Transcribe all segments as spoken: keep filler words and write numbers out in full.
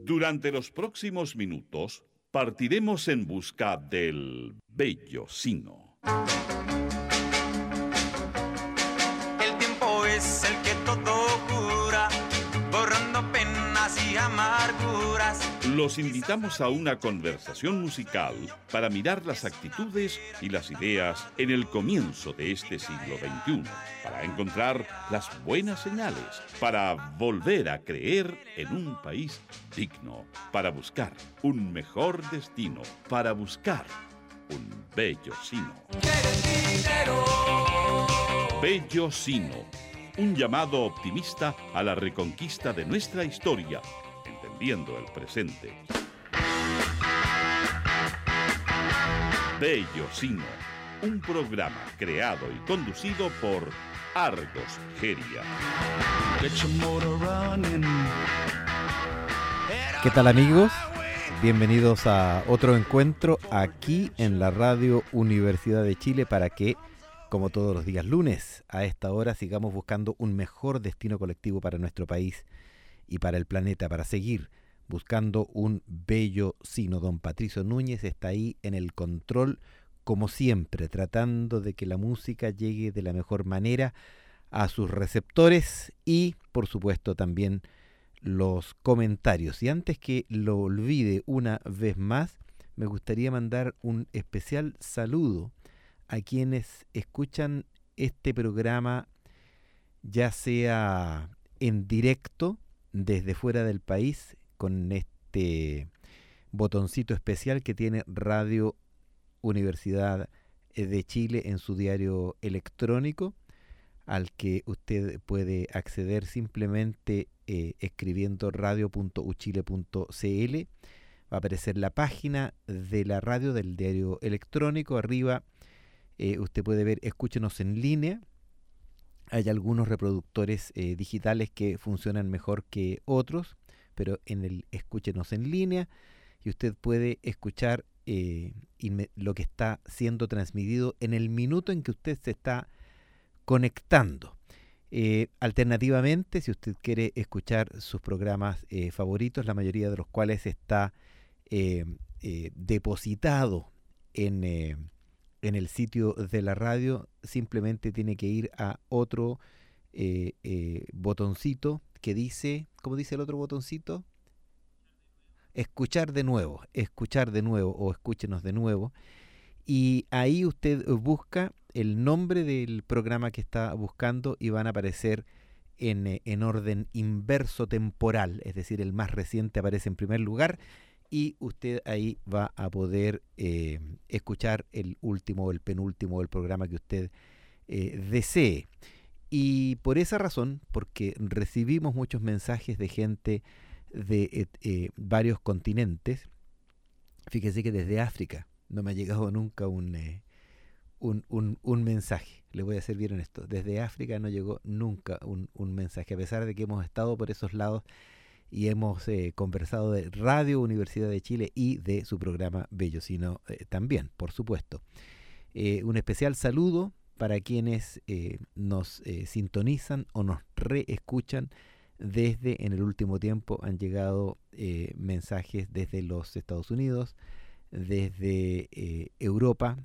Durante los próximos minutos partiremos en busca del bello sino. El tiempo es el que todo cura, borrando penas y amarguras. Los invitamos a una conversación musical para mirar las actitudes y las ideas en el comienzo de este siglo veintiuno, para encontrar las buenas señales, para volver a creer en un país digno, para buscar un mejor destino, para buscar un bello sino. Bello sino, un llamado optimista a la reconquista de nuestra historia, entendiendo el presente. Bello sino, un programa creado y conducido por Argos Geria. ¿Qué tal, amigos? Bienvenidos a otro encuentro aquí en la Radio Universidad de Chile para que, como todos los días lunes, a esta hora sigamos buscando un mejor destino colectivo para nuestro país y para el planeta, para seguir buscando un bello sino. Don Patricio Núñez está ahí en el control, como siempre, tratando de que la música llegue de la mejor manera a sus receptores y, por supuesto, también los comentarios. Y antes que lo olvide una vez más, me gustaría mandar un especial saludo a quienes escuchan este programa, ya sea en directo desde fuera del país, con este botoncito especial que tiene Radio Universidad de Chile en su diario electrónico, al que usted puede acceder simplemente eh, escribiendo radio punto u chile punto c l. Va a aparecer la página de la radio del diario electrónico. Arriba eh, usted puede ver Escúchenos en línea. Hay algunos reproductores eh, digitales que funcionan mejor que otros, pero en el Escúchenos en línea, y usted puede escuchar eh, inme- lo que está siendo transmitido en el minuto en que usted se está conectando. Eh, alternativamente, si usted quiere escuchar sus programas eh, favoritos, la mayoría de los cuales está eh, eh, depositado en, eh, en el sitio de la radio, simplemente tiene que ir a otro eh, eh, botoncito que dice, ¿cómo dice el otro botoncito? Escuchar de nuevo, escuchar de nuevo o escúchenos de nuevo. Y ahí usted busca el nombre del programa que está buscando y van a aparecer en, en orden inverso temporal, es decir, el más reciente aparece en primer lugar y usted ahí va a poder eh, escuchar el último o el penúltimo del programa que usted eh, desee. Y por esa razón, porque recibimos muchos mensajes de gente de eh, eh, varios continentes, fíjese que desde África no me ha llegado nunca un, eh, un, un, un mensaje. Le voy a ser bien honesto. Desde África no llegó nunca un, un mensaje, a pesar de que hemos estado por esos lados y hemos eh, conversado de Radio Universidad de Chile y de su programa Bello Sino eh, también, por supuesto. Eh, un especial saludo para quienes eh, nos eh, sintonizan o nos reescuchan desde, en el último tiempo han llegado eh, mensajes desde los Estados Unidos, desde eh, Europa,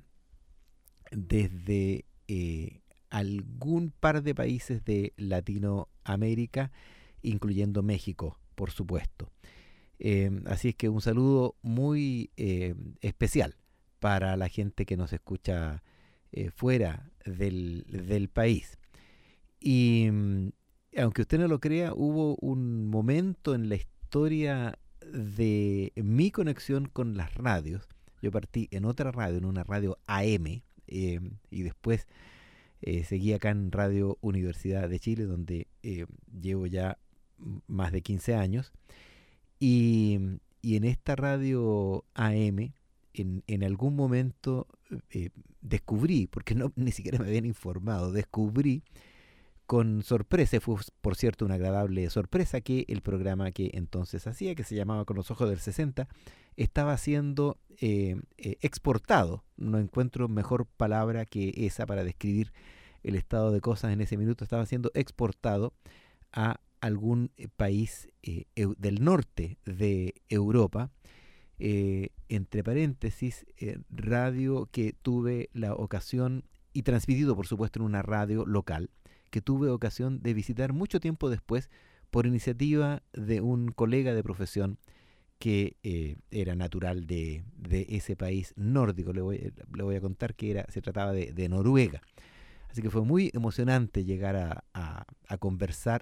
desde eh, algún par de países de Latinoamérica, incluyendo México, por supuesto. Eh, así es que un saludo muy eh, especial para la gente que nos escucha eh, fuera del, del país. Y aunque usted no lo crea, hubo un momento en la historia de mi conexión con las radios. Yo partí en otra radio, en una radio A M, eh, y después eh, seguí acá en Radio Universidad de Chile, donde eh, llevo ya más de quince años. Y, y en esta radio A M, en, en algún momento eh, descubrí, porque no ni siquiera me habían informado, descubrí con sorpresa, fue por cierto una agradable sorpresa, que el programa que entonces hacía, que se llamaba Con los Ojos del sesenta, estaba siendo eh, eh, exportado. No encuentro mejor palabra que esa para describir el estado de cosas en ese minuto. Estaba siendo exportado a algún país eh, del norte de Europa, eh, entre paréntesis, eh, radio que tuve la ocasión, y transmitido por supuesto en una radio local, que tuve ocasión de visitar mucho tiempo después por iniciativa de un colega de profesión que eh, era natural de, de ese país nórdico. Le voy, le voy a contar que era, se trataba de, de Noruega. Así que fue muy emocionante llegar a, a, a conversar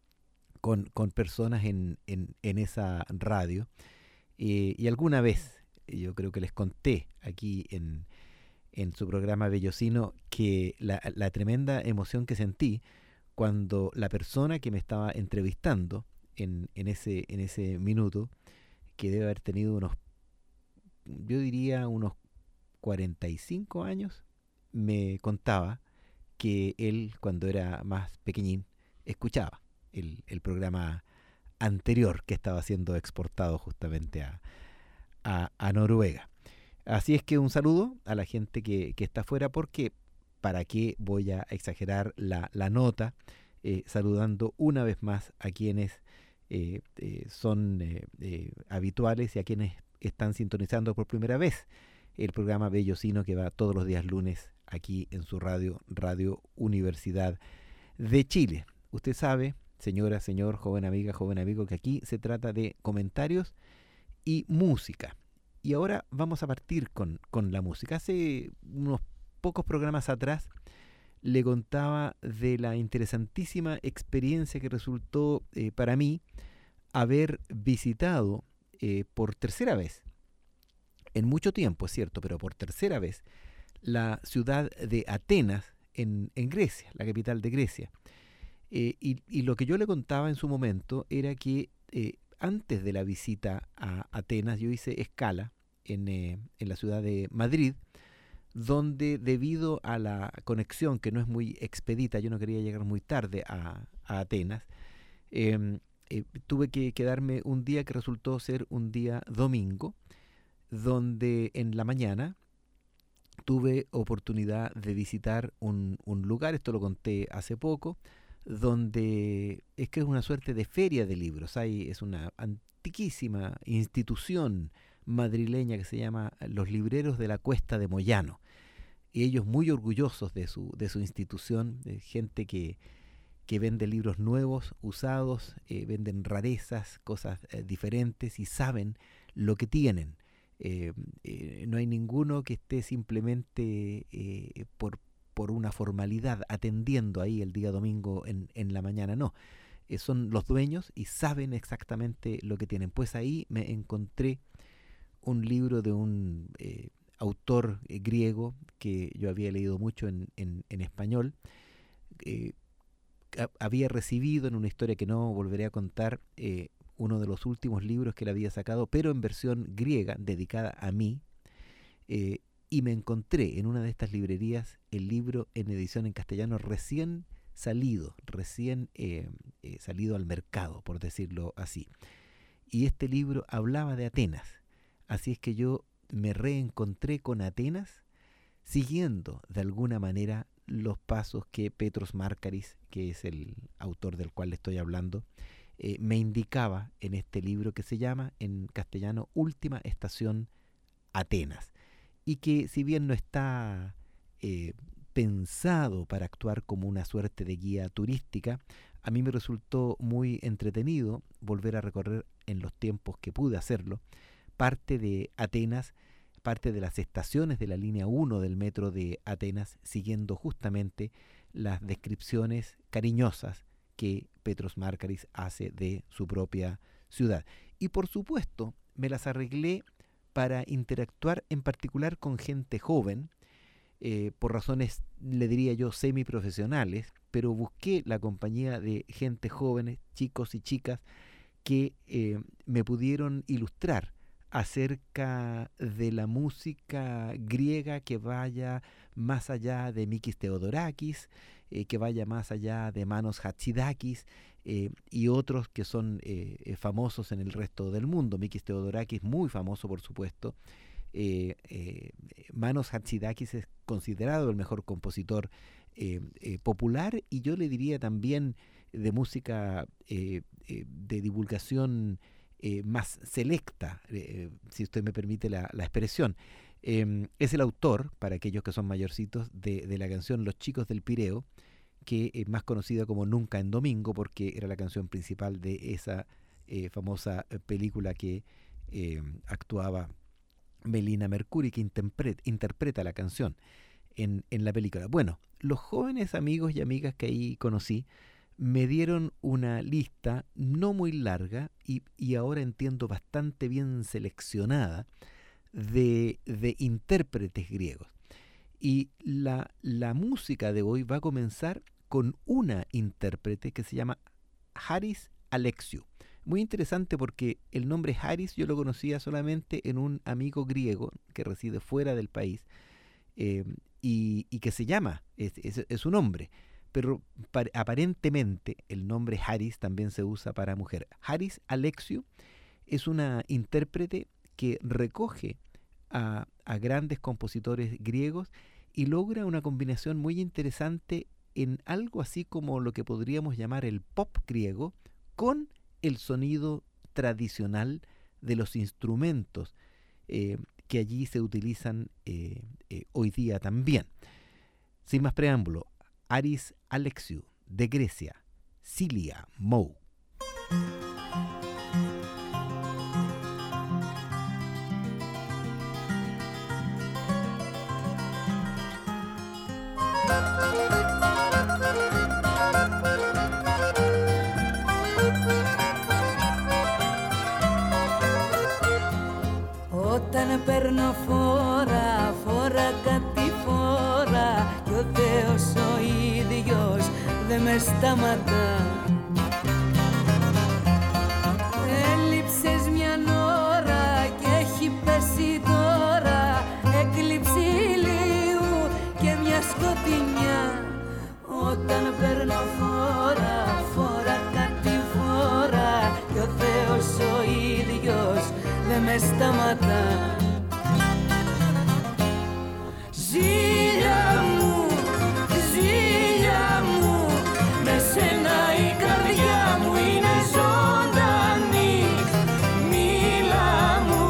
con, con personas en, en, en esa radio. Eh, y alguna vez, yo creo que les conté aquí en, en su programa Bellocino, que la, la tremenda emoción que sentí cuando la persona que me estaba entrevistando en, en, ese, en ese minuto, que debe haber tenido unos, yo diría unos cuarenta y cinco años, me contaba que él, cuando era más pequeñín, escuchaba el, el programa anterior que estaba siendo exportado justamente a, a, a Noruega. Así es que un saludo a la gente que, que está afuera, porque para qué voy a exagerar la, la nota, eh, saludando una vez más a quienes eh, eh, son eh, eh, habituales y a quienes están sintonizando por primera vez el programa Bellocino, que va todos los días lunes aquí en su radio, Radio Universidad de Chile. Usted sabe, señora, señor, joven amiga, joven amigo, que aquí se trata de comentarios y música. Y ahora vamos a partir con, con la música. Hace unos pocos programas atrás le contaba de la interesantísima experiencia que resultó eh, para mí haber visitado eh, por tercera vez, en mucho tiempo, es cierto, pero por tercera vez, la ciudad de Atenas en, en Grecia, la capital de Grecia. Eh, y, y lo que yo le contaba en su momento era que eh, antes de la visita a Atenas yo hice escala en, eh, en la ciudad de Madrid, donde debido a la conexión, que no es muy expedita, yo no quería llegar muy tarde a, a Atenas, eh, eh, tuve que quedarme un día que resultó ser un día domingo, donde en la mañana tuve oportunidad de visitar un, un lugar, esto lo conté hace poco, donde es que es una suerte de feria de libros. Hay, es una antiquísima institución madrileña que se llama Los Libreros de la Cuesta de Moyano, y ellos muy orgullosos de su, de su institución, eh, gente que, que vende libros nuevos, usados, eh, venden rarezas, cosas eh, diferentes, y saben lo que tienen. Eh, eh, no hay ninguno que esté simplemente eh, por, por una formalidad atendiendo ahí el día domingo en, en la mañana, no. Eh, son los dueños y saben exactamente lo que tienen. Pues ahí me encontré un libro de un eh, autor eh, griego que yo había leído mucho en, en, en español. Eh, a, había recibido en una historia que no volveré a contar, eh, uno de los últimos libros que él había sacado, pero en versión griega, dedicada a mí, eh, y me encontré en una de estas librerías el libro en edición en castellano recién salido, recién eh, eh, salido al mercado, por decirlo así. Y este libro hablaba de Atenas. Así es que yo me reencontré con Atenas, siguiendo de alguna manera los pasos que Petros Márkaris, que es el autor del cual le estoy hablando, eh, me indicaba en este libro que se llama en castellano Última Estación Atenas, y que si bien no está eh, pensado para actuar como una suerte de guía turística, a mí me resultó muy entretenido volver a recorrer en los tiempos que pude hacerlo parte de Atenas, parte de las estaciones de la línea uno del metro de Atenas, siguiendo justamente las descripciones cariñosas que Petros Márkaris hace de su propia ciudad. Y por supuesto me las arreglé para interactuar en particular con gente joven, eh, por razones, le diría yo, semiprofesionales, pero busqué la compañía de gente jóvenes, chicos y chicas, que eh, me pudieron ilustrar acerca de la música griega que vaya más allá de Mikis Theodorakis, eh, que vaya más allá de Manos Hatzidakis eh, y otros que son eh, famosos en el resto del mundo. Mikis Theodorakis, muy famoso por supuesto. Eh, eh, Manos Hatzidakis es considerado el mejor compositor eh, eh, popular, y yo le diría también de música eh, eh, de divulgación eh, más selecta, eh, si usted me permite la, la expresión. Eh, es el autor, para aquellos que son mayorcitos, de, de la canción Los Chicos del Pireo, que es más conocida como Nunca en Domingo, porque era la canción principal de esa eh, famosa película que eh, actuaba Melina Mercuri, que interpreta, interpreta la canción en, en la película. Bueno, los jóvenes amigos y amigas que ahí conocí me dieron una lista no muy larga y, y ahora entiendo bastante bien seleccionada de, de intérpretes griegos. Y la, la música de hoy va a comenzar con una intérprete que se llama Haris Alexiou. Muy interesante porque el nombre Haris yo lo conocía solamente en un amigo griego que reside fuera del país eh, y, y que se llama, es, es, es un hombre, pero par, aparentemente el nombre Haris también se usa para mujer. Haris Alexiou es una intérprete que recoge a, a grandes compositores griegos y logra una combinación muy interesante en algo así como lo que podríamos llamar el pop griego con el sonido tradicional de los instrumentos eh, que allí se utilizan eh, eh, hoy día también. Sin más preámbulo, Haris Alexiou, de Grecia, Cilia Mou. Όταν παίρνω φόρα, φόρα κάτι φόρα κι ο Θεός ο ίδιος δεν με σταματά. Έλειψες μια ώρα και έχει πέσει τώρα έκλειψη ηλίου και μια σκοτεινιά. Όταν παίρνω φόρα, φόρα κάτι φόρα κι ο Θεός ο ίδιος δεν με σταματά. Ζήλια μου, ζήλια μου, με σένα η καρδιά μου είναι ζωντανή. Μίλα μου,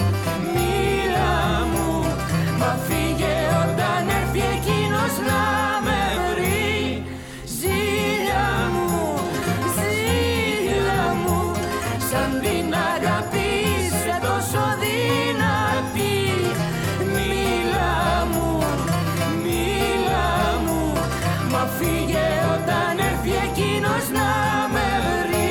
μίλα μου, μα φύγε όταν έρθει εκείνος να με βρει. Ζήλια μου, ζήλια μου, σαν την αγάπη τόσο δυνατή. Μίλα μου, μίλα μου, μα φύγε όταν έρθει εκείνος να με βρει.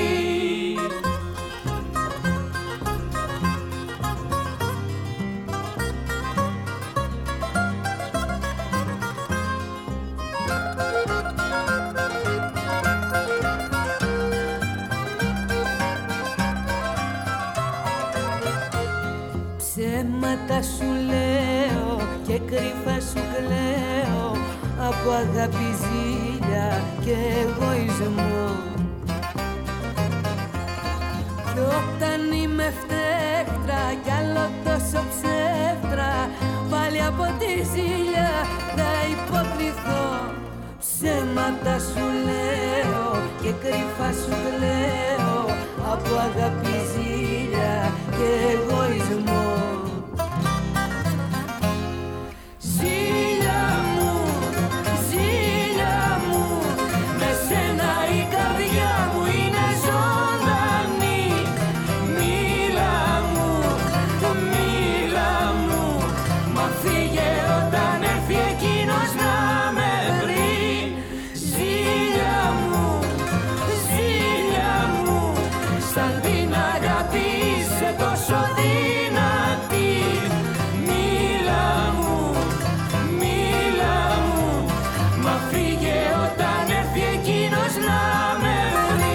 Ψέματα σου λέω και κρυφά σου κλαίω από αγάπη, ζήλια και εγωισμό. Κι όταν είμαι φταίχτρα κι άλλο τόσο ψεύτρα πάλι από τη ζήλια θα υποκριθώ. Ψέματα σου λέω και κρυφά σου κλαίω από αγάπη, ζήλια και εγωισμό. Ζήλια μου, ζήλια μου, με σένα η καρδιά μου είναι ζωντανή. Μίλα μου, μίλα μου, μα φύγε όταν έρθει εκείνος να με βρει. Ζήλια μου, ζήλια μου, σαν την αγάπη είσαι τόσο δυνατή. Μίλα μου, μίλα μου, μα φύγε όταν έρθει εκείνος να με βρει.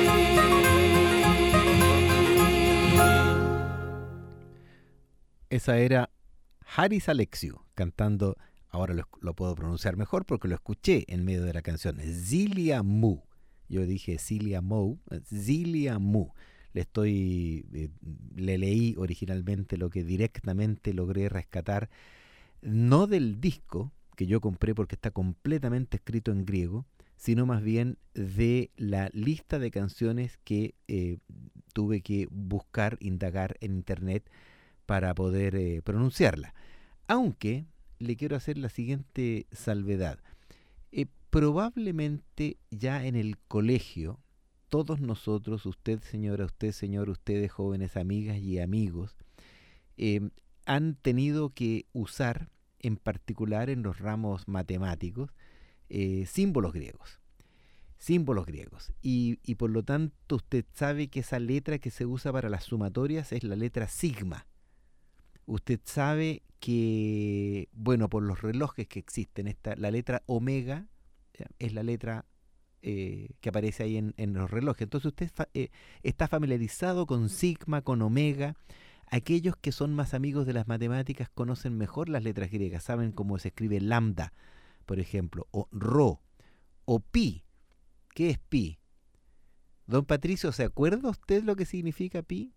Esa era Haris Alexiou cantando, ahora lo, lo puedo pronunciar mejor porque lo escuché en medio de la canción, Cilia Mou. Yo dije Cilia Mou, Cilia Mou. Le estoy, eh, le leí originalmente lo que directamente logré rescatar, no del disco que yo compré porque está completamente escrito en griego, sino más bien de la lista de canciones que eh, tuve que buscar, indagar en internet para poder eh, pronunciarla. Aunque le quiero hacer la siguiente salvedad. Eh, probablemente ya en el colegio, todos nosotros, usted señora, usted señor, ustedes jóvenes amigas y amigos, eh, han tenido que usar, en particular en los ramos matemáticos, eh, símbolos griegos. Símbolos griegos. Y, y por lo tanto usted sabe que esa letra que se usa para las sumatorias es la letra sigma. Usted sabe que, bueno, por los relojes que existen, esta, la letra omega eh, es la letra eh, que aparece ahí en, en los relojes. Entonces usted fa, eh, está familiarizado con sigma, con omega. Aquellos que son más amigos de las matemáticas conocen mejor las letras griegas, saben cómo se escribe lambda, por ejemplo, o rho, o pi. ¿Qué es pi? Don Patricio, ¿se acuerda usted lo que significa pi?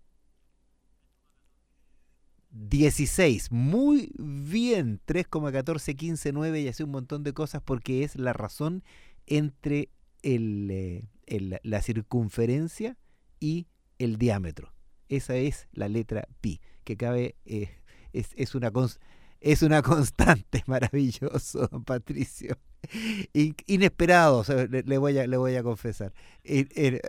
dieciséis, muy bien, tres coma catorce quince nueve y así un montón de cosas porque es la razón entre el, eh, el, la circunferencia y el diámetro. Esa es la letra pi, que cabe, eh, es, es, una cons, es una constante, maravilloso, don Patricio. In, inesperado, o sea, le, le, voy a, le voy a confesar. Eh, eh,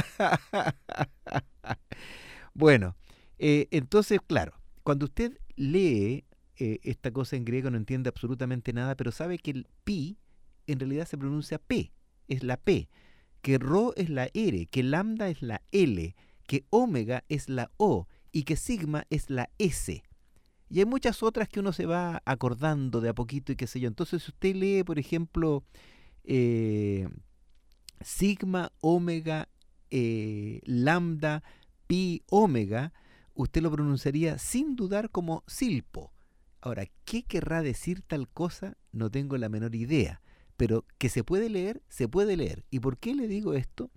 bueno, eh, entonces, claro, cuando usted lee eh, esta cosa en griego no entiende absolutamente nada, pero sabe que el pi en realidad se pronuncia P, es la P, que rho es la R, que lambda es la L, que omega es la O y que sigma es la S. Y hay muchas otras que uno se va acordando de a poquito y qué sé yo. Entonces si usted lee, por ejemplo, eh, sigma, omega, eh, lambda, pi, omega, usted lo pronunciaría sin dudar como silpo. Ahora, ¿qué querrá decir tal cosa? No tengo la menor idea. Pero que se puede leer, se puede leer. ¿Y por qué le digo esto?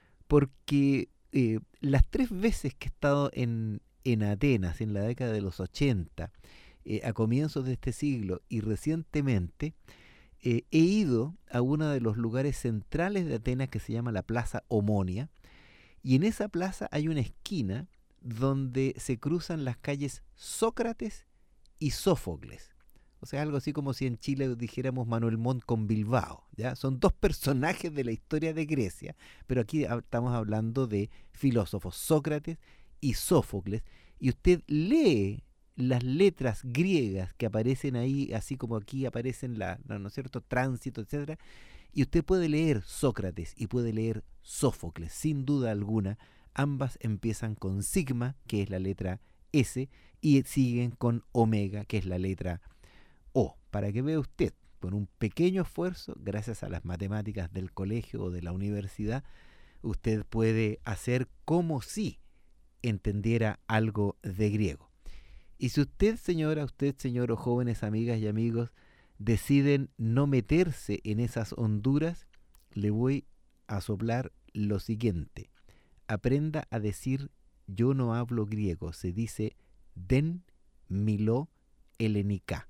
Porque eh, las tres veces que he estado en, en Atenas, en la década de los ochenta, eh, a comienzos de este siglo y recientemente, eh, he ido a uno de los lugares centrales de Atenas que se llama la Plaza Omonia. Y en esa plaza hay una esquina donde se cruzan las calles Sócrates y Sófocles. O sea, algo así como si en Chile dijéramos Manuel Montt con Bilbao, ¿ya? Son dos personajes de la historia de Grecia, pero aquí estamos hablando de filósofos, Sócrates y Sófocles, y usted lee las letras griegas que aparecen ahí, así como aquí aparecen la, ¿no es cierto?, tránsito, etcétera, y usted puede leer Sócrates y puede leer Sófocles, sin duda alguna. Ambas empiezan con sigma, que es la letra S, y siguen con omega, que es la letra O. Para que vea usted, con un pequeño esfuerzo, gracias a las matemáticas del colegio o de la universidad, usted puede hacer como si entendiera algo de griego. Y si usted, señora, usted, señor, o jóvenes amigas y amigos, deciden no meterse en esas honduras, le voy a soplar lo siguiente. Aprenda a decir yo no hablo griego, se dice den milo elenika.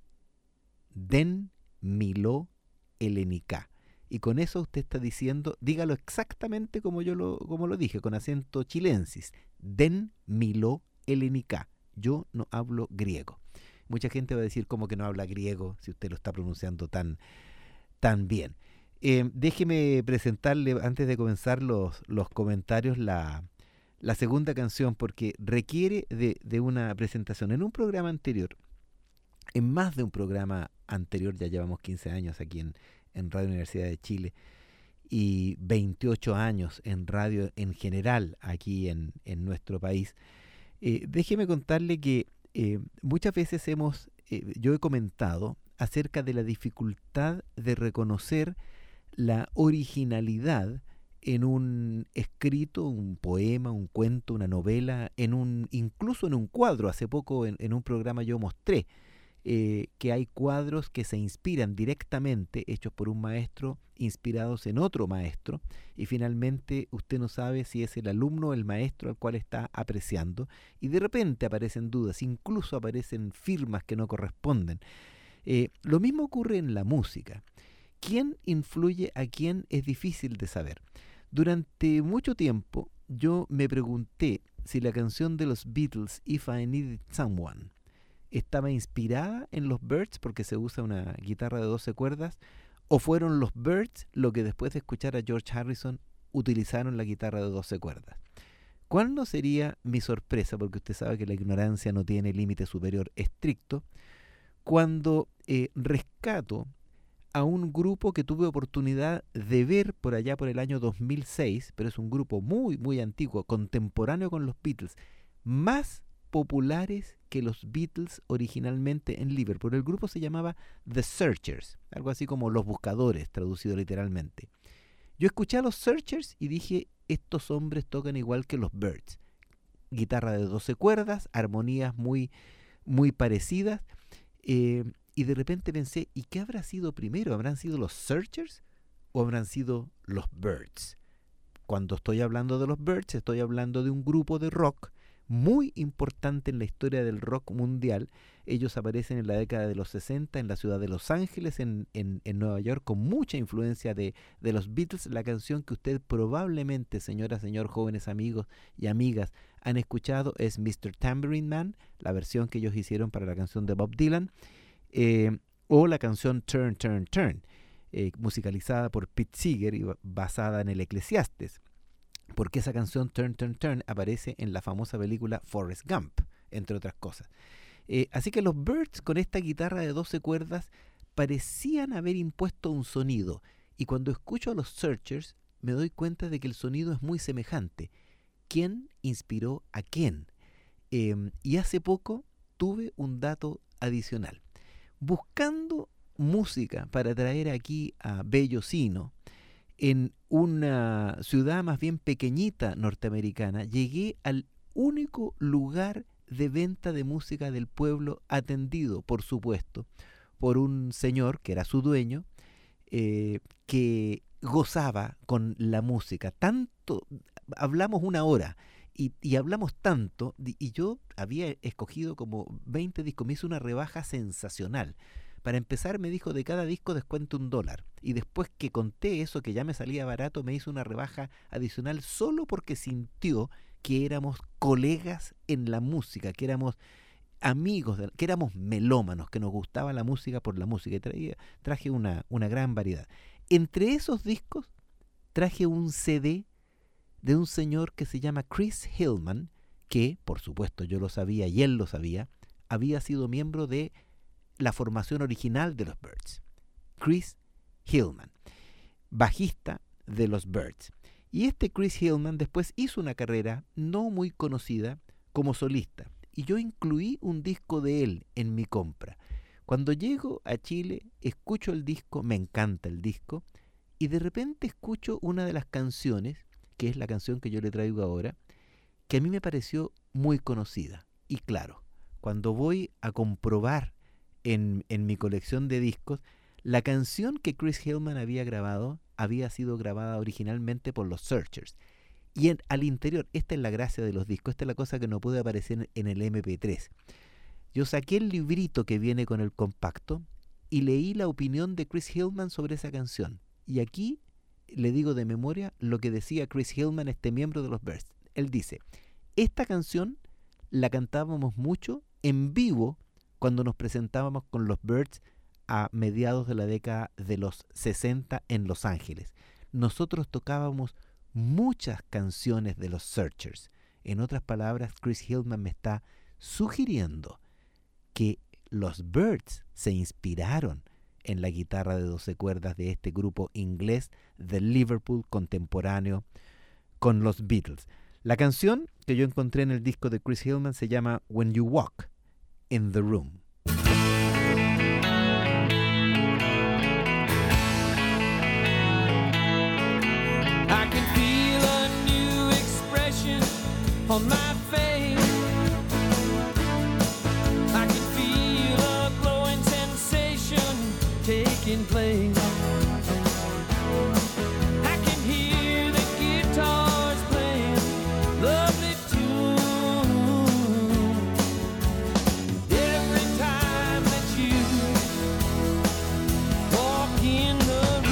Den milo elenika. Y con eso usted está diciendo, dígalo exactamente como yo lo, como lo dije, con acento chilensis. Den milo elenika. Yo no hablo griego. Mucha gente va a decir cómo que no habla griego si usted lo está pronunciando tan, tan bien. Eh, déjeme presentarle, antes de comenzar los, los comentarios, la, la segunda canción, porque requiere de, de una presentación. En un programa anterior, en más de un programa anterior, ya llevamos quince años aquí en, en Radio Universidad de Chile y veintiocho años en radio en general aquí en, en nuestro país. Eh, déjeme contarle que eh, muchas veces hemos, eh, yo he comentado acerca de la dificultad de reconocer la originalidad en un escrito, un poema, un cuento, una novela, en un incluso en un cuadro. Hace poco en, en un programa yo mostré eh, que hay cuadros que se inspiran directamente, hechos por un maestro, inspirados en otro maestro, y finalmente usted no sabe si es el alumno o el maestro al cual está apreciando, y de repente aparecen dudas, incluso aparecen firmas que no corresponden. Eh, lo mismo ocurre en la música, quién influye a quién es difícil de saber. Durante mucho tiempo yo me pregunté si la canción de los Beatles, If I Needed Someone, estaba inspirada en los Byrds porque se usa una guitarra de doce cuerdas, o fueron los Byrds lo que después de escuchar a George Harrison utilizaron la guitarra de doce cuerdas. ¿Cuál no sería mi sorpresa? Porque usted sabe que la ignorancia no tiene límite superior estricto. Cuando eh, rescato a un grupo que tuve oportunidad de ver por allá por el año dos mil seis, pero es un grupo muy, muy antiguo, contemporáneo con los Beatles, más populares que los Beatles originalmente en Liverpool. El grupo se llamaba The Searchers, algo así como Los Buscadores, traducido literalmente. Yo escuché a los Searchers y dije, estos hombres tocan igual que los Byrds. Guitarra de doce cuerdas, armonías muy, muy parecidas. Eh, y de repente pensé, ¿y qué habrá sido primero? ¿Habrán sido los Searchers o habrán sido los Byrds? Cuando estoy hablando de los Byrds, estoy hablando de un grupo de rock muy importante en la historia del rock mundial. Ellos aparecen en la década de los sesenta en la ciudad de Los Ángeles, en, en, en Nueva York, con mucha influencia de, de los Beatles. La canción que usted probablemente, señora, señor, jóvenes amigos y amigas, han escuchado es mister Tambourine Man, la versión que ellos hicieron para la canción de Bob Dylan, eh, o la canción Turn, Turn, Turn, eh, musicalizada por Pete Seeger y basada en el Eclesiastes, porque esa canción Turn, Turn, Turn aparece en la famosa película Forrest Gump, entre otras cosas. Eh, así que los Byrds con esta guitarra de doce cuerdas parecían haber impuesto un sonido, y cuando escucho a los Searchers me doy cuenta de que el sonido es muy semejante. ¿Quién inspiró a quién? Eh, y hace poco tuve un dato adicional. Buscando música para traer aquí a Bello Sino, en una ciudad más bien pequeñita norteamericana, llegué al único lugar de venta de música del pueblo, atendido, por supuesto, por un señor que era su dueño, eh, que gozaba con la música. Tanto, hablamos una hora y, y hablamos tanto, y yo había escogido como veinte discos, me hizo una rebaja sensacional. Para empezar me dijo, de cada disco descuento un dólar. Y después que conté eso, que ya me salía barato, me hizo una rebaja adicional solo porque sintió que éramos colegas en la música, que éramos amigos, de, que éramos melómanos, que nos gustaba la música por la música. Y traía, traje una, una gran variedad. Entre esos discos traje un C D de un señor que se llama Chris Hillman, que, por supuesto, yo lo sabía y él lo sabía, había sido miembro de la formación original de los Byrds. Chris Hillman, bajista de los Byrds. Y este Chris Hillman después hizo una carrera no muy conocida como solista. Y yo incluí un disco de él en mi compra. Cuando llego a Chile, escucho el disco, me encanta el disco, y de repente escucho una de las canciones, que es la canción que yo le traigo ahora, que a mí me pareció muy conocida. Y claro, cuando voy a comprobar En, en mi colección de discos, la canción que Chris Hillman había grabado había sido grabada originalmente por los Searchers. Y en, al interior, esta es la gracia de los discos, esta es la cosa que no puede aparecer en el eme pe tres. Yo saqué el librito que viene con el compacto y leí la opinión de Chris Hillman sobre esa canción. Y aquí le digo de memoria lo que decía Chris Hillman, este miembro de los Byrds. Él dice, esta canción la cantábamos mucho en vivo cuando nos presentábamos con los Byrds a mediados de la década de los sesenta en Los Ángeles. Nosotros tocábamos muchas canciones de los Searchers. En otras palabras, Chris Hillman me está sugiriendo que los Byrds se inspiraron en la guitarra de doce cuerdas de este grupo inglés de Liverpool contemporáneo con los Beatles. La canción que yo encontré en el disco de Chris Hillman se llama When You Walk in the Room. I can feel a new expression on my face. I can feel a glowing sensation taking place. I can hear the guitars playing lovely tunes. Every time that you walk in the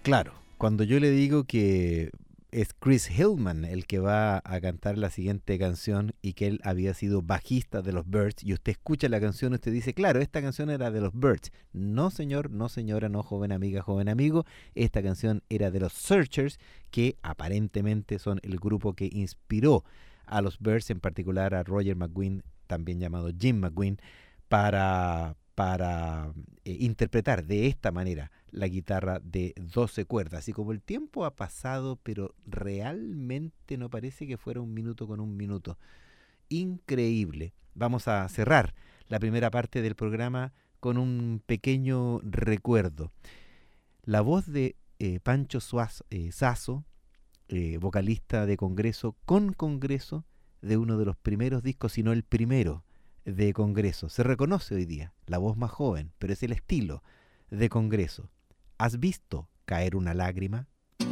Claro, cuando yo le digo que es Chris Hillman el que va a cantar la siguiente canción y que él había sido bajista de los Byrds, y usted escucha la canción y usted dice, claro, esta canción era de los Byrds. No señor, no señora, no joven amiga, joven amigo, esta canción era de los Searchers, que aparentemente son el grupo que inspiró a los Byrds, en particular a Roger McGuinn, también llamado Jim McGuinn, para... para eh, interpretar de esta manera la guitarra de doce cuerdas. Y como el tiempo ha pasado, pero realmente no parece que fuera un minuto con un minuto. Increíble. Vamos a cerrar la primera parte del programa con un pequeño recuerdo. La voz de eh, Pancho Suazo, eh, Sasso, eh, vocalista de Congreso, con Congreso, de uno de los primeros discos, si no el primero, de Congreso. Se reconoce hoy día, la voz más joven, pero es el estilo de Congreso. ¿Has visto caer una lágrima?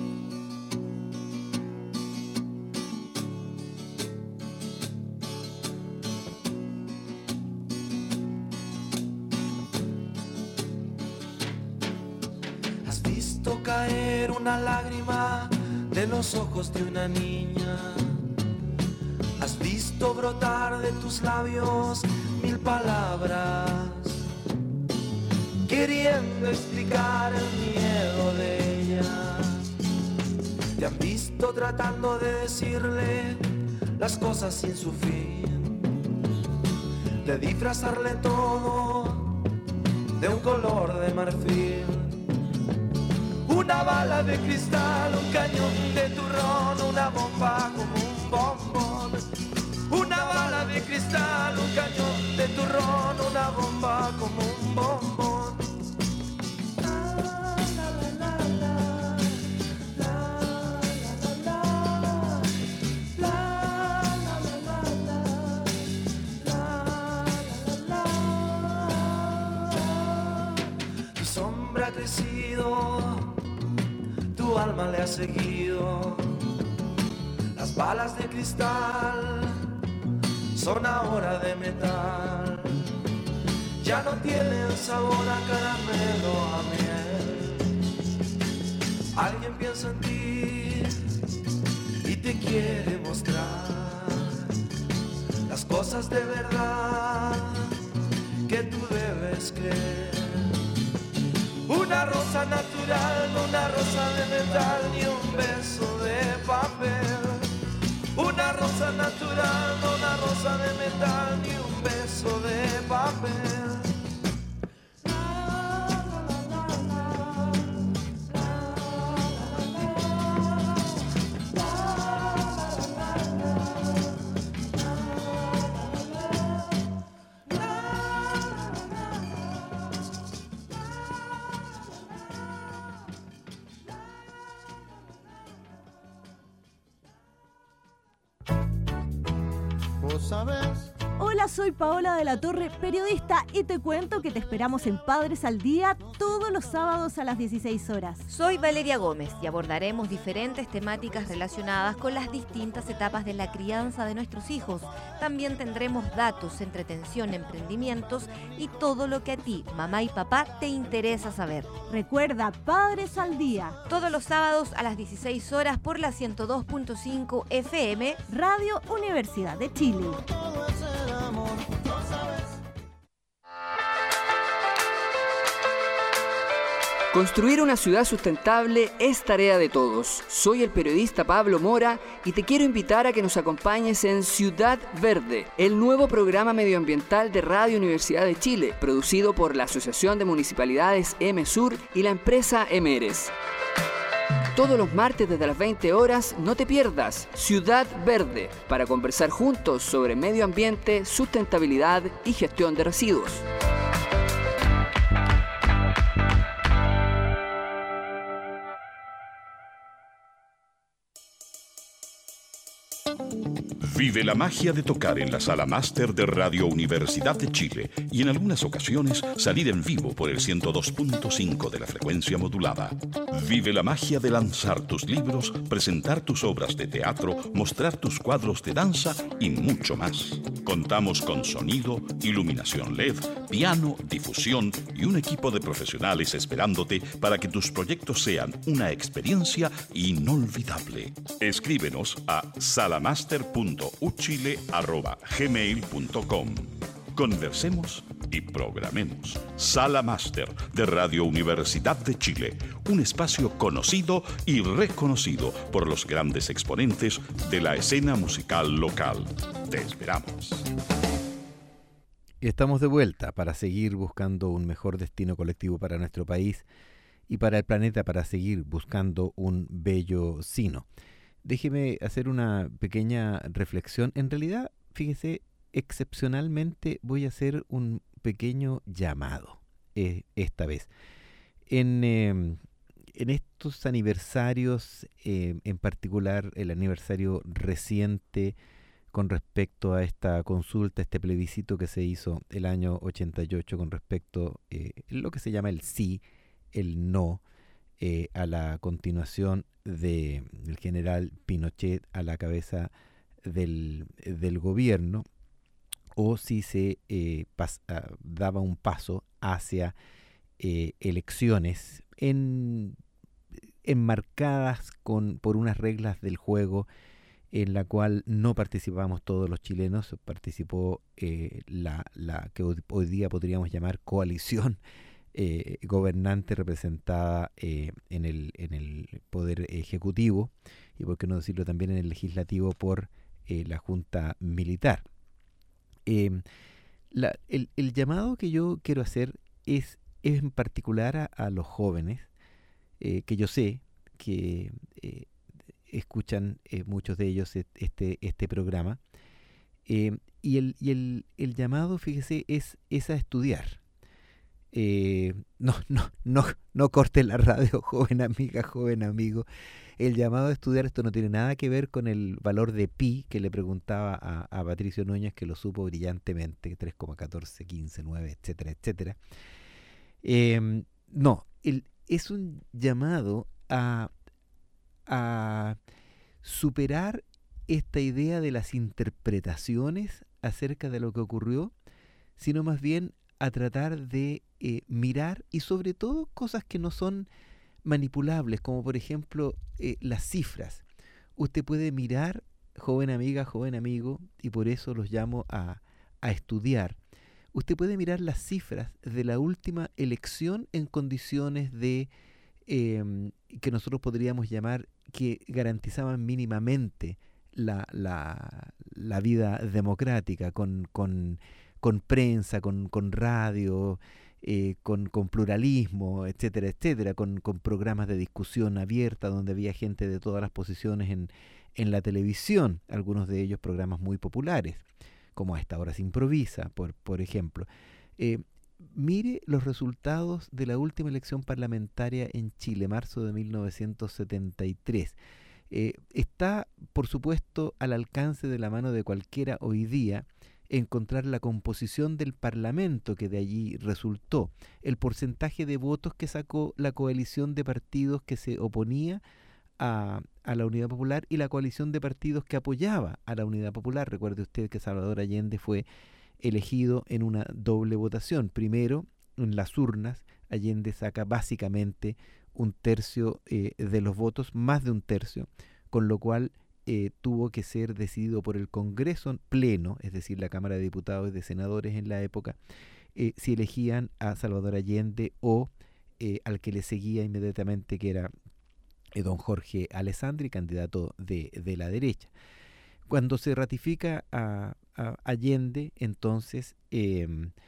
¿Has visto caer una lágrima de los ojos de una niña? ¿Has visto brotar de tus labios mil palabras, queriendo explicar el miedo de ella? ¿Te han visto tratando de decirle las cosas sin su fin, de disfrazarle todo de un color de marfil? Una bala de cristal, un cañón de turrón, una bomba como un bombón. Una bala de cristal, un cañón de turrón, una bomba como un bombón. Tu sombra ha crecido, tu alma le ha seguido. Las balas de cristal son ahora de metal, ya no tienen sabor a caramelo, a miel. Alguien piensa en ti y te quiere mostrar las cosas de verdad que tú debes creer. Una rosa natural, no una rosa de metal, ni un beso de papel. Una rosa natural, no una rosa de metal, ni un beso de papel. ¿Sabes? Hola, soy Paola de la Torre, periodista, y te cuento que te esperamos en Padres al Día todos los sábados a las dieciséis horas. Soy Valeria Gómez y abordaremos diferentes temáticas relacionadas con las distintas etapas de la crianza de nuestros hijos. También tendremos datos, entretención, emprendimientos y todo lo que a ti, mamá y papá, te interesa saber. Recuerda, Padres al Día. Todos los sábados a las dieciséis horas por la ciento dos punto cinco F M, Radio Universidad de Chile. Construir una ciudad sustentable es tarea de todos. Soy el periodista Pablo Mora y te quiero invitar a que nos acompañes en Ciudad Verde, el nuevo programa medioambiental de Radio Universidad de Chile, producido por la Asociación de Municipalidades EMESUR y la empresa Emeres. Todos los martes desde las veinte horas, no te pierdas Ciudad Verde, para conversar juntos sobre medio ambiente, sustentabilidad y gestión de residuos. Vive la magia de tocar en la Sala Máster de Radio Universidad de Chile y en algunas ocasiones salir en vivo por el ciento dos punto cinco de la frecuencia modulada. Vive la magia de lanzar tus libros, presentar tus obras de teatro, mostrar tus cuadros de danza y mucho más. Contamos con sonido, iluminación L E D, piano, difusión y un equipo de profesionales esperándote para que tus proyectos sean una experiencia inolvidable. Escríbenos a salamaster punto uchile arroba gmail punto com. Conversemos y programemos. Sala Máster de Radio Universidad de Chile, un espacio conocido y reconocido por los grandes exponentes de la escena musical local. Te esperamos. Estamos de vuelta para seguir buscando un mejor destino colectivo para nuestro país y para el planeta, para seguir buscando un bello sino. Déjeme hacer una pequeña reflexión. En realidad, fíjese, excepcionalmente voy a hacer un pequeño llamado eh, esta vez. En, eh, en estos aniversarios, eh, en particular el aniversario reciente con respecto a esta consulta, este plebiscito que se hizo el año ochenta y ocho con respecto a eh, lo que se llama el sí, el no, eh, a la continuación de, del general Pinochet a la cabeza del, del gobierno, o si se eh, pas, uh, daba un paso hacia eh, elecciones en, enmarcadas con, por unas reglas del juego en la cual no participamos todos los chilenos. Participó eh, la, la que hoy día podríamos llamar coalición eh, gobernante representada eh, en, el, en el Poder Ejecutivo y, por qué no decirlo, también en el Legislativo por eh, la Junta Militar. Eh, la, el, el llamado que yo quiero hacer es, es en particular a, a los jóvenes, eh, que yo sé que eh, escuchan eh, muchos de ellos este, este programa, eh, y, el, y el, el llamado, fíjese, es, es a estudiar. Eh, no, no, no, no corte la radio, joven amiga, joven amigo. El llamado a estudiar, esto no tiene nada que ver con el valor de pi que le preguntaba a, a Patricio Núñez, que lo supo brillantemente, tres coma catorce, quince, nueve, etcétera, etcétera. Eh, no, el, es un llamado a, a superar esta idea de las interpretaciones acerca de lo que ocurrió, sino más bien a tratar de eh, mirar, y sobre todo cosas que no son manipulables, como por ejemplo eh, las cifras. Usted puede mirar, joven amiga, joven amigo, y por eso los llamo a, a estudiar. Usted puede mirar las cifras de la última elección en condiciones de eh, que nosotros podríamos llamar que garantizaban mínimamente la, la, la vida democrática, con, con, con prensa, con, con radio, eh, con, con pluralismo, etcétera, etcétera, con, con programas de discusión abierta donde había gente de todas las posiciones en, en la televisión, algunos de ellos programas muy populares, como A Esta Hora Se Improvisa, por, por ejemplo. Eh, mire los resultados de la última elección parlamentaria en Chile, marzo de mil novecientos setenta y tres. Eh, está, por supuesto, al alcance de la mano de cualquiera hoy día encontrar la composición del Parlamento que de allí resultó, el porcentaje de votos que sacó la coalición de partidos que se oponía a, a la Unidad Popular y la coalición de partidos que apoyaba a la Unidad Popular. Recuerde usted que Salvador Allende fue elegido en una doble votación. Primero, en las urnas, Allende saca básicamente un tercio eh, de los votos, más de un tercio, con lo cual eh, tuvo que ser decidido por el Congreso pleno, es decir, la Cámara de Diputados y de Senadores en la época, eh, si elegían a Salvador Allende o eh, al que le seguía inmediatamente, que era eh, don Jorge Alessandri, candidato de, de la derecha. Cuando se ratifica a, a Allende, entonces eh,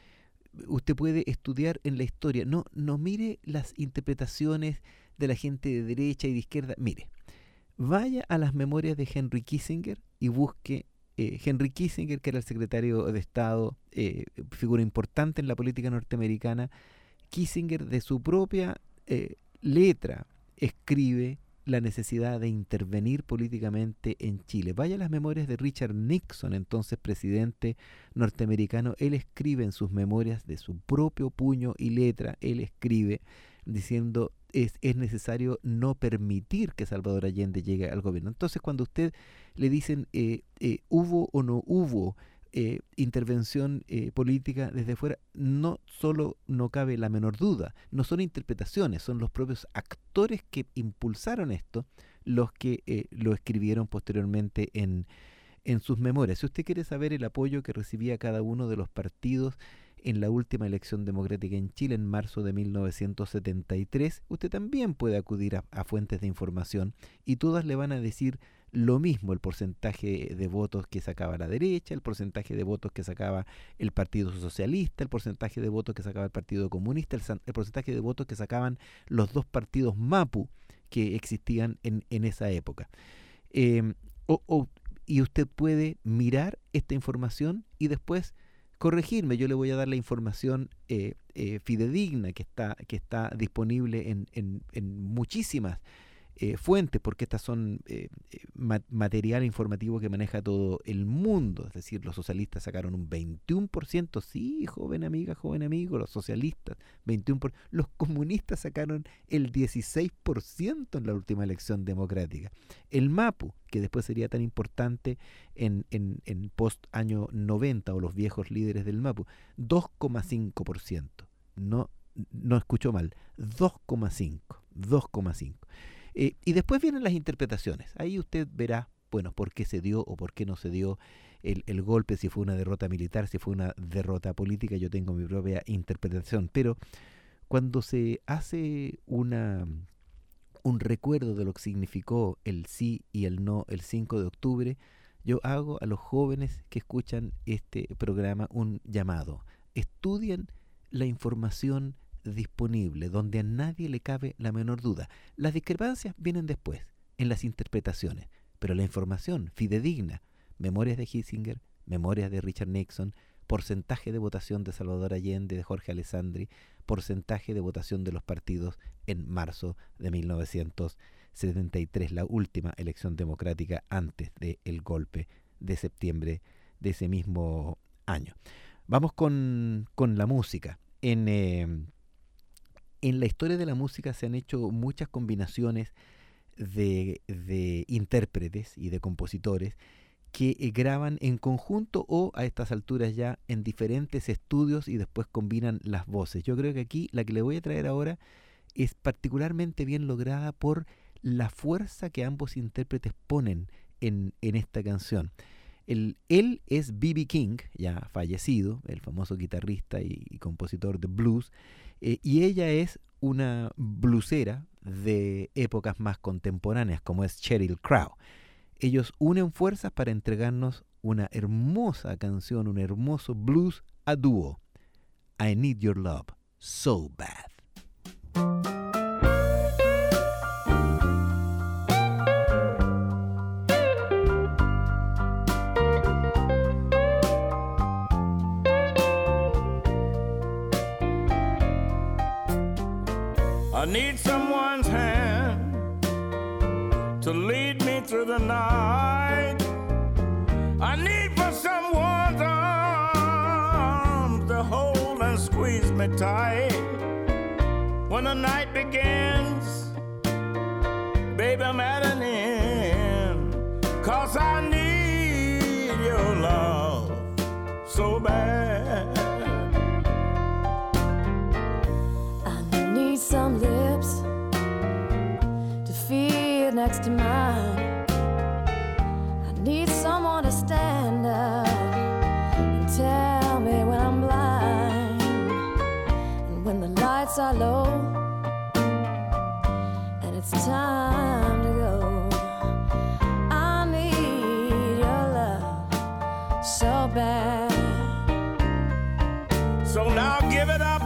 usted puede estudiar en la historia. No, no mire las interpretaciones de la gente de derecha y de izquierda. Mire, vaya a las memorias de Henry Kissinger y busque eh, Henry Kissinger, que era el secretario de Estado, eh, figura importante en la política norteamericana. Kissinger, de su propia eh, letra, escribe la necesidad de intervenir políticamente en Chile. Vaya a las memorias de Richard Nixon, entonces presidente norteamericano. Él escribe en sus memorias de su propio puño y letra, él escribe diciendo es, es necesario no permitir que Salvador Allende llegue al gobierno. Entonces cuando usted le dicen eh, eh, hubo o no hubo eh, intervención eh, política desde fuera, no solo no cabe la menor duda, no son interpretaciones, son los propios actores que impulsaron esto los que eh, lo escribieron posteriormente en, en sus memorias. Si usted quiere saber el apoyo que recibía cada uno de los partidos en la última elección democrática en Chile en marzo de mil novecientos setenta y tres, usted también puede acudir a, a fuentes de información y todas le van a decir lo mismo: el porcentaje de votos que sacaba la derecha, el porcentaje de votos que sacaba el Partido Socialista, el porcentaje de votos que sacaba el Partido Comunista, el, el porcentaje de votos que sacaban los dos partidos MAPU que existían en, en esa época. Eh, o, o, y usted puede mirar esta información y después corregirme. Yo le voy a dar la información eh, eh, fidedigna que está, que está disponible en, en, en muchísimas eh, fuentes, porque estas son eh, ma- material informativo que maneja todo el mundo. Es decir, los socialistas sacaron un veintiuno por ciento, sí, joven amiga, joven amigo, los socialistas, veintiuno por ciento. Los comunistas sacaron el dieciséis por ciento en la última elección democrática. El MAPU, que después sería tan importante en, en, en post año noventa, o los viejos líderes del MAPU, dos coma cinco por ciento. No, no escucho mal, dos coma cinco, dos coma cinco. Eh, y después vienen las interpretaciones. Ahí usted verá, bueno, por qué se dio o por qué no se dio el, el golpe, si fue una derrota militar, si fue una derrota política. Yo tengo mi propia interpretación. Pero cuando se hace una... un recuerdo de lo que significó el sí y el no el cinco de octubre, yo hago a los jóvenes que escuchan este programa un llamado. Estudien la información disponible, donde a nadie le cabe la menor duda. Las discrepancias vienen después, en las interpretaciones, pero la información fidedigna, memorias de Kissinger, memorias de Richard Nixon, porcentaje de votación de Salvador Allende, de Jorge Alessandri, porcentaje de votación de los partidos en marzo de mil novecientos setenta y tres, la última elección democrática antes del golpe de septiembre de ese mismo año. Vamos con, con la música. En, eh, en la historia de la música se han hecho muchas combinaciones de, de intérpretes y de compositores que eh, graban en conjunto o a estas alturas ya en diferentes estudios y después combinan las voces. Yo creo que aquí la que le voy a traer ahora es particularmente bien lograda por la fuerza que ambos intérpretes ponen en, en esta canción. El, él es B B King, ya fallecido, el famoso guitarrista y, y compositor de blues, eh, y ella es una bluesera de épocas más contemporáneas, como es Sheryl Crow. Ellos unen fuerzas para entregarnos una hermosa canción, un hermoso blues a dúo. I Need Your Love So Bad. I need someone's hand to lead me through the night. I need for someone's arms to hold and squeeze me tight. When the night begins, baby, I'm at an end, 'cause I need your love so bad. Some lips to feel next to mine. I need someone to stand up and tell me when I'm blind, and when the lights are low and it's time to go. I need your love so bad. So now give it up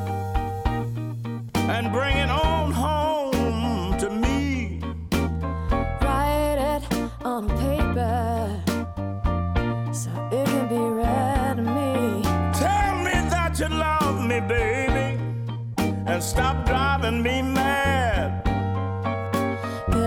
and bring it on home to me. Write it on paper so it can be read to me. Tell me that you love me, baby, and stop driving me mad.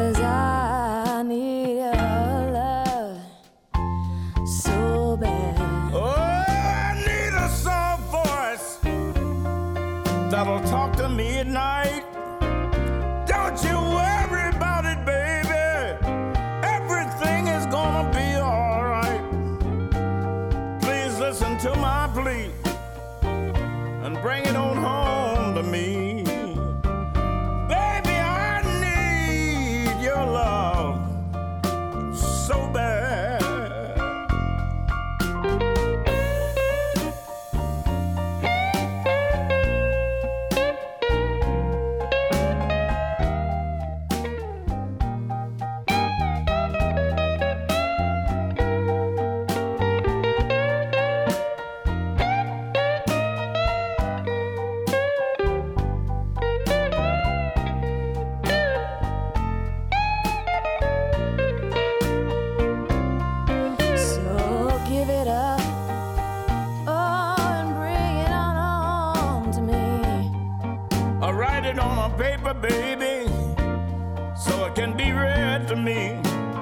that'll talk to me at night. Don't you worry about it, baby. Everything is gonna be all right. Please listen to my plea and bring it on home to me. Baby, I need your love so bad. Baby, so it can be read to me.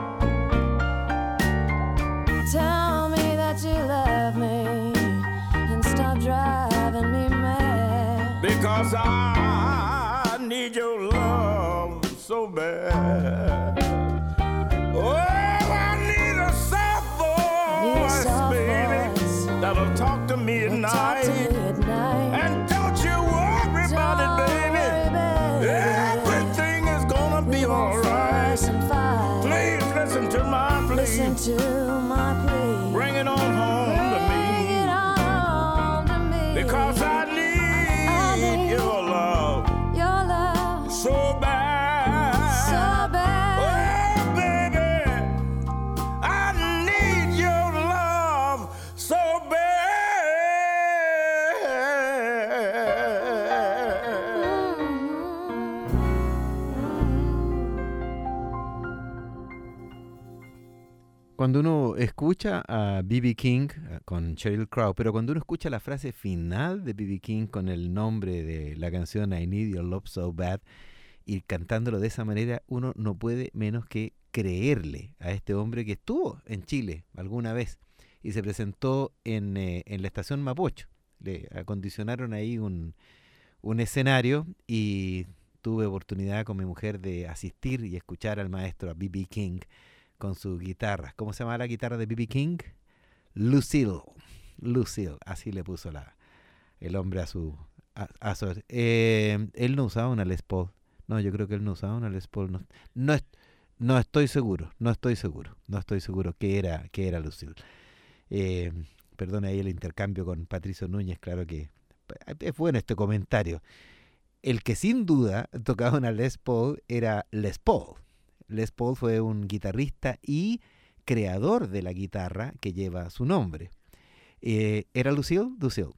Tell me that you love me and stop driving me mad. Because I need your love so bad. Oh, I need a soft voice, soft baby, voice. That'll talk to me at night. To me at night. And don't you worry don't about it, baby. Everything is gonna be alright. Please listen to my plea. Listen to my plea. Bring it on home Bring to me. It on to me. Because I need, I need your love. Your love. So bad. So bad. Oh, baby. I need your love so bad. Cuando uno escucha a B B King con Sheryl Crow, pero cuando uno escucha la frase final de B B King con el nombre de la canción I Need Your Love So Bad y cantándolo de esa manera, uno no puede menos que creerle a este hombre que estuvo en Chile alguna vez y se presentó en, eh, en la estación Mapocho. Le acondicionaron ahí un, un escenario y tuve oportunidad con mi mujer de asistir y escuchar al maestro, a B B King, con su guitarra. ¿Cómo se llama la guitarra de B B King? Lucille. Lucille, así le puso la, el hombre a su... A, a su eh, él no usaba una Les Paul. No, yo creo que él no usaba una Les Paul. No, no, no estoy seguro, no estoy seguro, no estoy seguro que era, que era Lucille. Eh, perdone ahí el intercambio con Patricio Núñez, claro que es bueno este comentario. El que sin duda tocaba una Les Paul era Les Paul. Les Paul fue un guitarrista y creador de la guitarra que lleva su nombre. Eh, ¿Era Lucille? Lucille.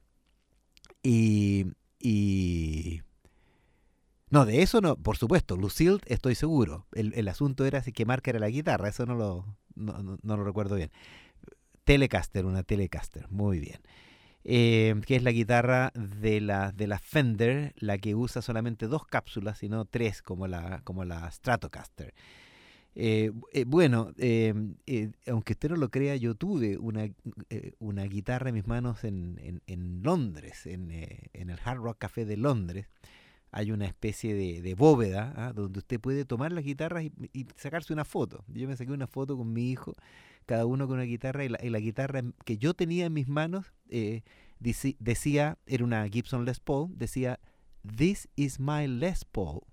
Y, y... No, de eso no, por supuesto, Lucille estoy seguro. El, el asunto era si qué marca era la guitarra, eso no lo, no, no, no lo recuerdo bien. Telecaster, una Telecaster, muy bien. Eh, que es la guitarra de la, de la Fender, la que usa solamente dos cápsulas y no tres como la, como la Stratocaster. Eh, eh, bueno, eh, eh, aunque usted no lo crea, yo tuve una, eh, una guitarra en mis manos en, en, en Londres, en, eh, en el Hard Rock Café de Londres. Hay una especie de, de bóveda, ¿ah? Donde usted puede tomar las guitarras y, y sacarse una foto. Yo me saqué una foto con mi hijo, cada uno con una guitarra, y la, y la guitarra que yo tenía en mis manos eh, dice, decía, era una Gibson Les Paul, decía, "This is my Les Paul",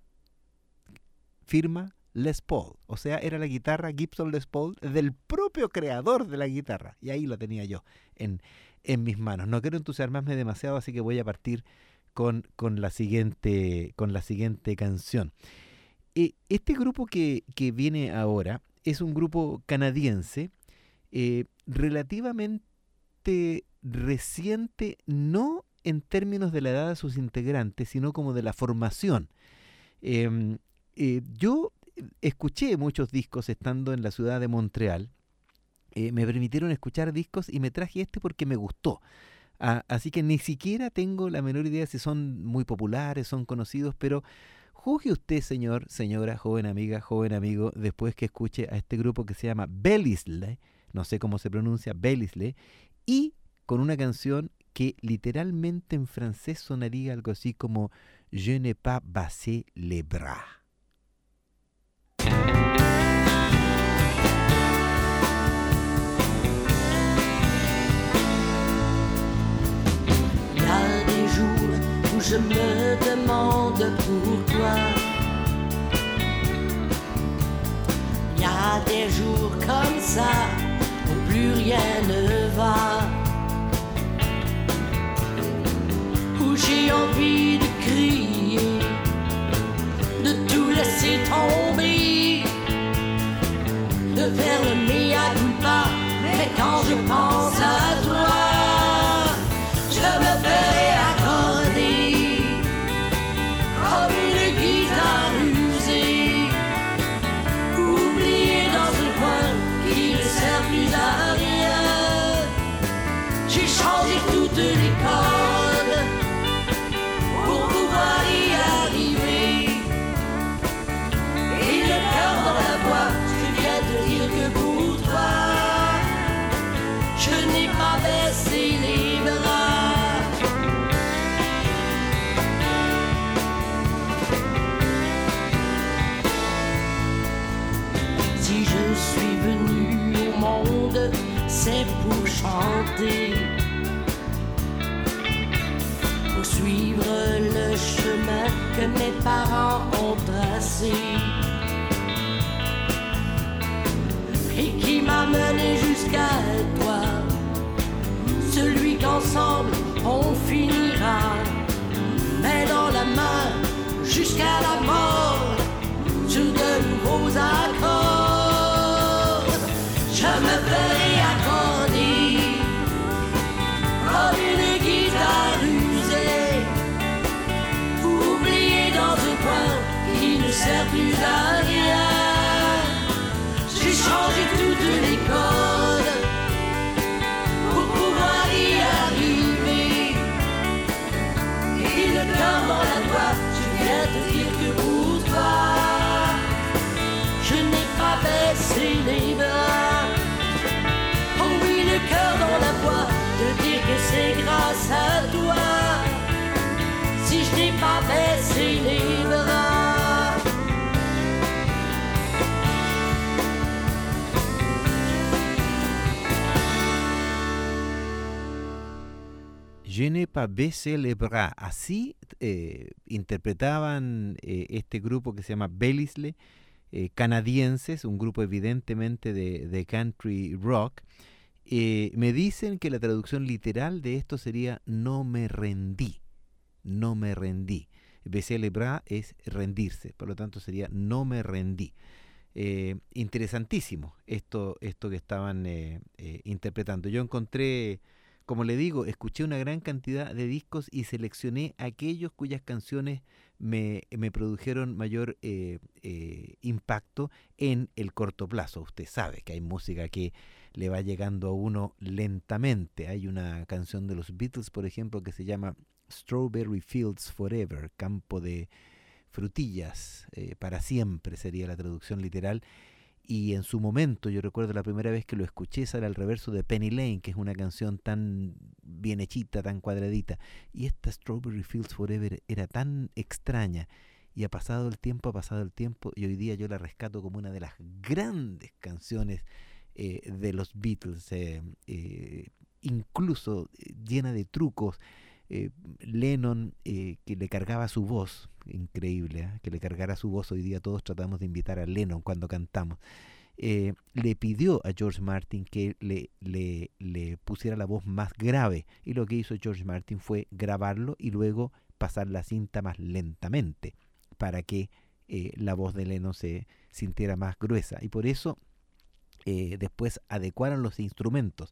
firma Les Paul, o sea, era la guitarra Gibson Les Paul del propio creador de la guitarra, y ahí la tenía yo en, en mis manos. No quiero entusiasmarme demasiado, así que voy a partir con, con, la, siguiente, con la siguiente canción. Eh, este grupo que, que viene ahora es un grupo canadiense, eh, relativamente reciente, no en términos de la edad de sus integrantes, sino como de la formación. Eh, eh, yo escuché muchos discos estando en la ciudad de Montreal, eh, me permitieron escuchar discos y me traje este porque me gustó. Ah, así que ni siquiera tengo la menor idea si son muy populares, son conocidos, pero juzgue usted, señor, señora, joven amiga, joven amigo, después que escuche a este grupo que se llama Bellisle, no sé cómo se pronuncia, Bellisle, y con una canción que literalmente en francés sonaría algo así como Je n'ai pas baissé les bras. Il y a des jours où je me demande pourquoi. Il y a des jours comme ça où plus rien ne va. Où j'ai envie de crier, de tout laisser tomber, de faire le mea culpa. Mais quand je pense à toi, je me ferai accorder comme une guitare usée, oubliée dans un coin qui ne sert plus à rien. J'ai changé toutes les cordes pour pouvoir y arriver. Et le cœur dans la voix, je viens te dire que pour toi, je n'ai pas baissé les bras. Si je suis venu au monde, c'est pour chanter, pour suivre le chemin que mes parents ont tracé et qui m'a mené jusqu'à toi, celui qu'ensemble on finira, main dans la main jusqu'à la mort, sur de nouveaux accords. Je me ferai accorder comme une guitare usée, oubliée dans un coin qui ne sert plus à rien. J'ai changé toutes les codes pour pouvoir y arriver. Et le cœur dans la voix, je viens te dire que pour toi, je n'ai pas baissé les bras. Oh oui, le cœur dans la voix, de dire que c'est grâce à toi si je n'ai pas baissé les bras. Je n'ai pas baissé les bras. Así eh, interpretaban eh, este grupo que se llama Bellisle, eh, canadienses, un grupo evidentemente de, de country rock. Eh, me dicen que la traducción literal de esto sería no me rendí, no me rendí. Baisser les bras es rendirse, por lo tanto sería no me rendí. Eh, interesantísimo esto, esto que estaban eh, eh, interpretando. Yo encontré, como le digo, escuché una gran cantidad de discos y seleccioné aquellos cuyas canciones me, me produjeron mayor eh, eh, impacto en el corto plazo. Usted sabe que hay música que le va llegando a uno lentamente. Hay una canción de los Beatles, por ejemplo, que se llama Strawberry Fields Forever, campo de frutillas eh, para siempre sería la traducción literal. Y en su momento, yo recuerdo la primera vez que lo escuché, sale al reverso de Penny Lane, que es una canción tan bien hechita, tan cuadradita. Y esta Strawberry Fields Forever era tan extraña. Y ha pasado el tiempo, ha pasado el tiempo, y hoy día yo la rescato como una de las grandes canciones eh, de los Beatles, eh, eh, incluso llena de trucos. Eh, Lennon, eh, que le cargaba su voz, increíble, ¿eh? que le cargara su voz. Hoy día todos tratamos de invitar a Lennon cuando cantamos. Eh, le pidió a George Martin que le, le, le pusiera la voz más grave, y lo que hizo George Martin fue grabarlo y luego pasar la cinta más lentamente para que eh, la voz de Lennon se sintiera más gruesa, y por eso eh, después adecuaron los instrumentos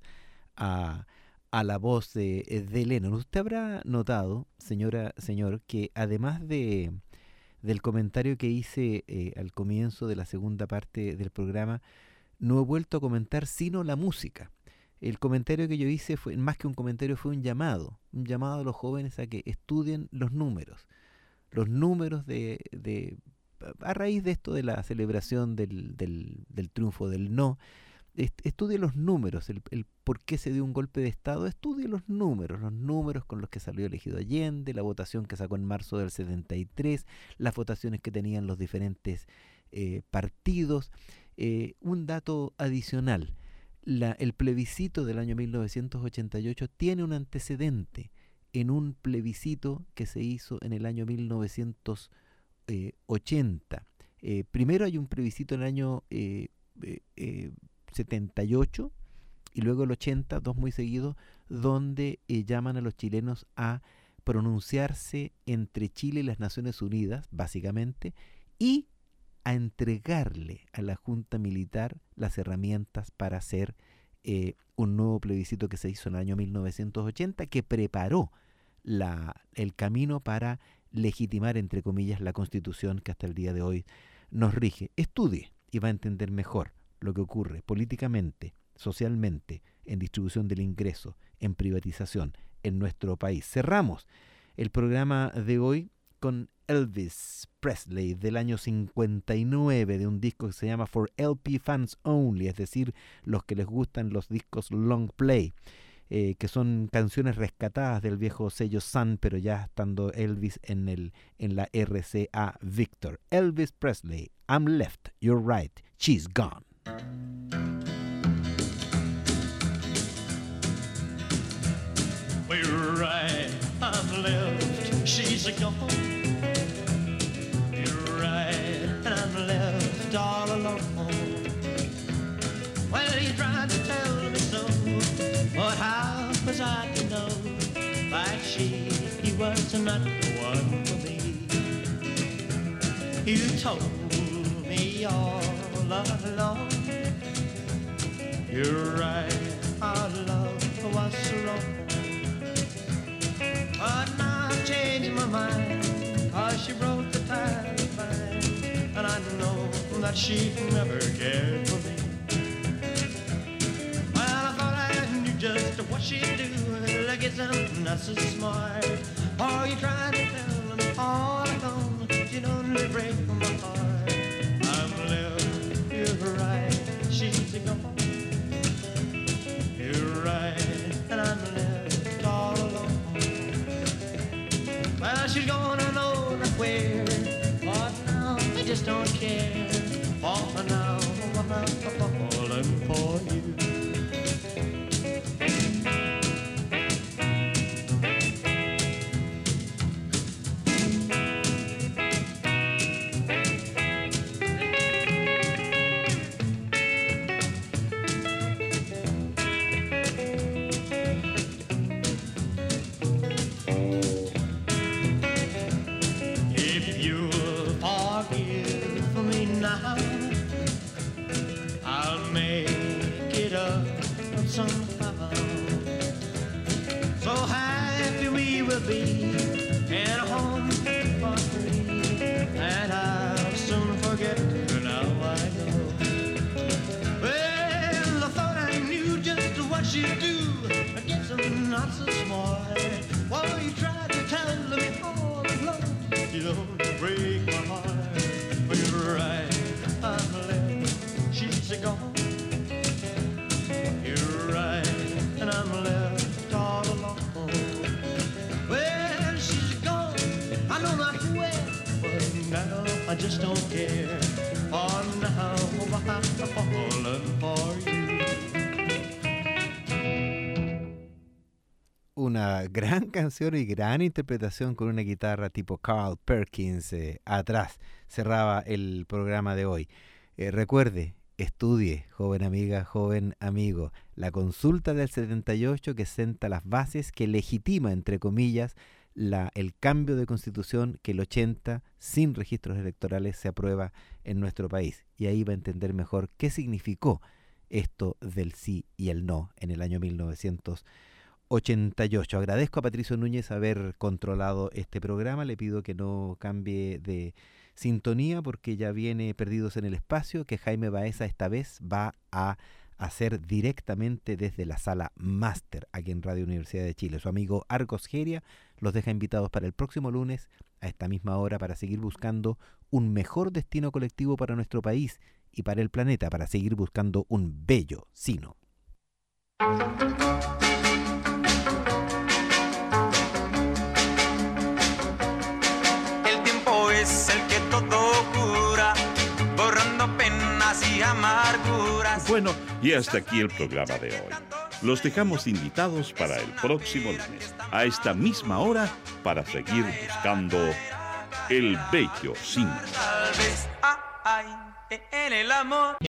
a a la voz de, de Lennon. Usted habrá notado, señora, señor, que además de del comentario que hice eh, al comienzo de la segunda parte del programa, no he vuelto a comentar sino la música. El comentario que yo hice fue, más que un comentario, fue un llamado, un llamado a los jóvenes a que estudien los números, los números de, de a raíz de esto de la celebración del, del, del triunfo del no. estudie los números, el, el por qué se dio un golpe de Estado, estudie los números, los números con los que salió elegido Allende, la votación que sacó en marzo del setenta y tres, las votaciones que tenían los diferentes eh, partidos. Eh, un dato adicional, la, el plebiscito del año mil novecientos ochenta y ocho tiene un antecedente en un plebiscito que se hizo en el año mil novecientos ochenta. Eh, primero hay un plebiscito en el año eh, eh, eh, setenta y ocho y luego el ochenta, dos muy seguidos, donde eh, llaman a los chilenos a pronunciarse entre Chile y las Naciones Unidas, básicamente, y a entregarle a la Junta Militar las herramientas para hacer eh, un nuevo plebiscito que se hizo en el año mil novecientos ochenta, que preparó la, el camino para legitimar, entre comillas, la Constitución que hasta el día de hoy nos rige. Estudie y va a entender mejor lo que ocurre políticamente, socialmente, en distribución del ingreso, en privatización en nuestro país. Cerramos el programa de hoy con Elvis Presley del año cincuenta y nueve, de un disco que se llama For L P Fans Only, es decir, los que les gustan los discos long play, eh, que son canciones rescatadas del viejo sello Sun, pero ya estando Elvis en, el, en la R C A Victor. Elvis Presley, I'm left, you're right, she's gone. We're right, I'm left, she's gone. You're right, and I'm left all alone. Well, he tried to tell me so, but how was I to know that she he was not the one for me? You told me all along. You're right, our love was so wrong. But now I've changed my mind, cause she broke the tie of mine, and I know that she never cared for me. Well, I thought I knew just what she'd do, I guess I'm not so smart. Oh, you tried to tell me all alone, you'd only break my heart. I'm left, you're right, she's gone. You're right, and I'm left all alone. Well, she's gonna know that we're, but now I just don't care. Oh, now I'm falling for you. Somehow, so happy we will be in a home for free, and I'll soon forget her. Now I know. Well, I thought I knew just what she'd do. I guess I'm not so smart. While you tried to tell me all along, you don't break my heart. Well, you're right, I'm left, she's gone. And I'm left all alone. Well, she's gone, I know not where, but now I just don't care. Oh, now I'm falling for you. Una gran canción y gran interpretación con una guitarra tipo Carl Perkins eh, atrás. Cerraba el programa de hoy. Eh, recuerde, estudie, joven amiga, joven amigo, la consulta del setenta y ocho que senta las bases, que legitima, entre comillas, la, el cambio de constitución que el ochenta, sin registros electorales, se aprueba en nuestro país. Y ahí va a entender mejor qué significó esto del sí y el no en el año mil novecientos ochenta y ocho. Agradezco a Patricio Núñez haber controlado este programa. Le pido que no cambie de sintonía porque ya viene Perdidos en el Espacio, que Jaime Baeza esta vez va a hacer directamente desde la sala máster aquí en Radio Universidad de Chile. Su amigo Arcos Geria los deja invitados para el próximo lunes a esta misma hora para seguir buscando un mejor destino colectivo para nuestro país y para el planeta, para seguir buscando un bello sino. El tiempo es el que todo cura, borrando penas y amarguras. Bueno, y hasta aquí el programa de hoy. Los dejamos invitados para el próximo lunes, a esta misma hora, para seguir buscando el bello sino. Tal vez hay en el amor.